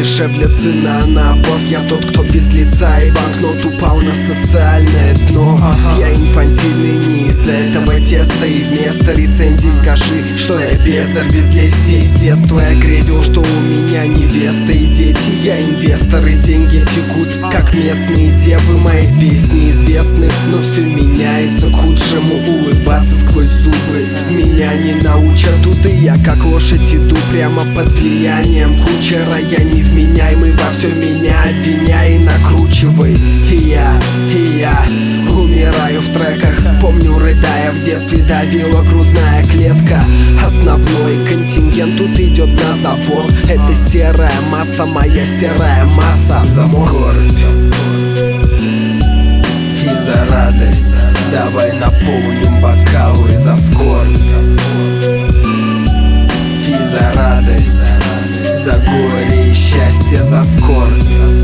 дешевле цена на аборт. Я тот, кто без лица, и банкнот упал на социальное дно. Я инфантильный не из этого теста, и вместо рецензий скажи, что я бездарь без лести. С детства я грезил, что у меня невеста и дети. Я инвестор, и деньги текут, как местные девы. Мои песни известны, но все меняется к худшему. Улыбаться сквозь зубы меня не научат тут, и я как лошадь иду прямо под влиянием кучера. Я невменяемый, во все меня обвиняй и накручивай. И я умираю в треках. Помню, рыдая, в детстве давила грудная клетка. Основной контингент тут идет на забор. Это серая масса, моя серая масса. За скорбь и за радость давай наполним бокалы. За скорбь и за радость, за горе и счастье, за скорбь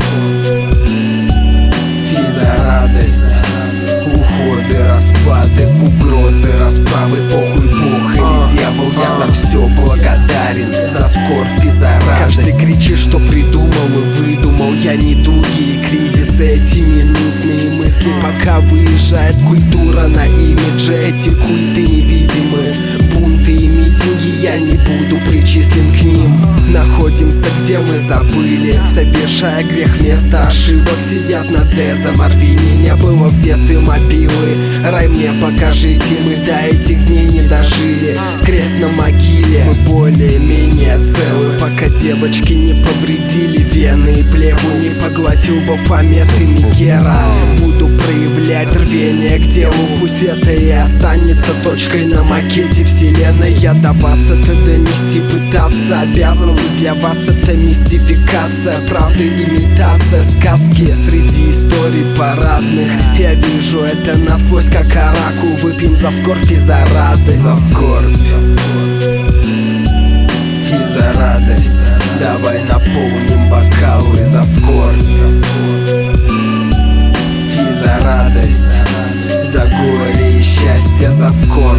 и за радость, уходы, распады, угрозы, расправы. Похуй, бог или дьявол, я за все благодарен. За скорбь и за радость. Каждый кричит, что придумал и выдумал. Я недуги и кризисы, эти минутные мысли, пока выезжает культура на имидже. Эти культы невидимы, бунты и митинги, я не буду причислен к ним. Находимся, где мы забыли, совершая грех вместо ошибок. Сидят на дезоморфине, не было в детстве мобилы. Рай мне покажите, мы до этих дней не дожили. Крест на могиле, мы более-менее целы, пока девочки не повредили вены и плеву не поглотил Бафомет и Мегера. Буду проявлять рвение к делу, пусть это и останется точкой на макете вселенной. Я до вас это донести пытаться обязан, пусть для вас это мистификация, правда имитация, сказки среди историй парадных. Я вижу это насквозь, как оракул. Выпьем за скорбь и за радость. За скорбь и за радость давай наполним бокалы. За скорбь и за радость, за горе и счастье, за скорбь